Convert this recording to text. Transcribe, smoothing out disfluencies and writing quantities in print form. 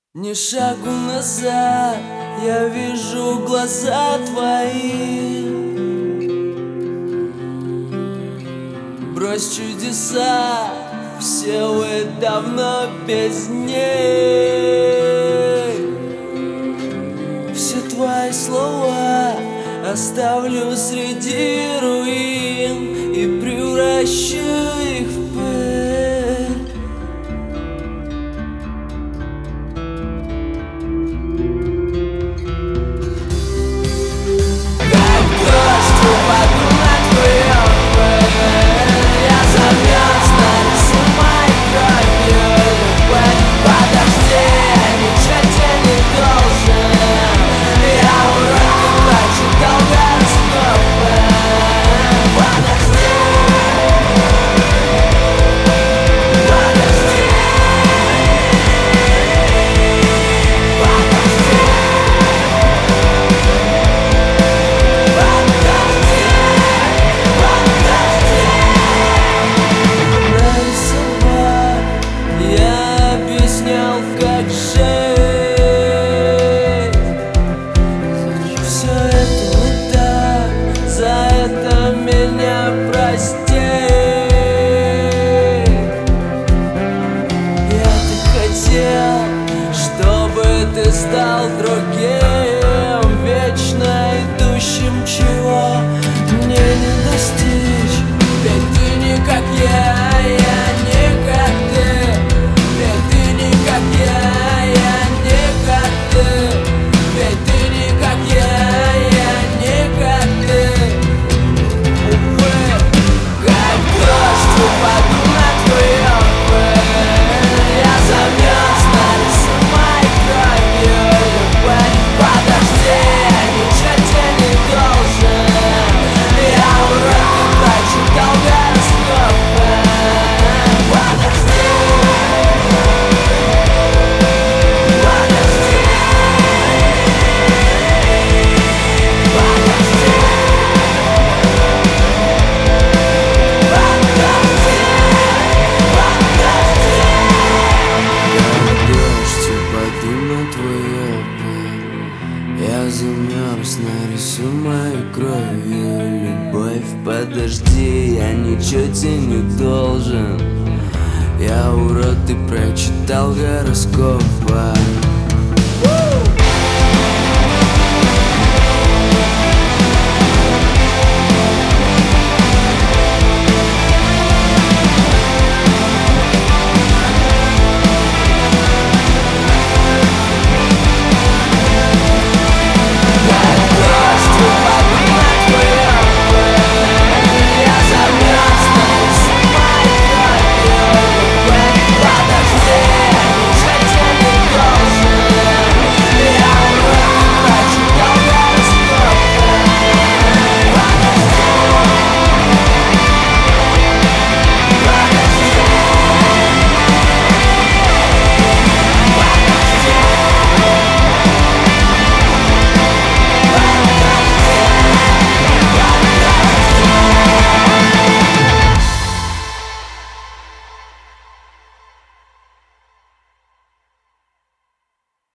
Ни шагу назад, я вижу глаза твои. Брось чудеса, все вы давно без ней. Все твои слова оставлю среди руин и превращу их в пыль. Чтобы ты стал другим, вечно идущим, чего мне не достичь. Ведь ты не как я не как ты. Ведь ты не как я не как ты. Ведь ты не как я не как ты. Увы, как дождь упаду на твою пыль. Я замерз на лесу моей кровью. Любовь, подожди, я ничего тебе не должен. Я урод, ты прочитал гороскопы. Подожди, подожди, подожди, подожди. Упаду на твою пыль. Я замерз на лесу моей кровью. Любовь, подожди, я ничего тебе не должен. Я урод, ты прочитал гороскопа.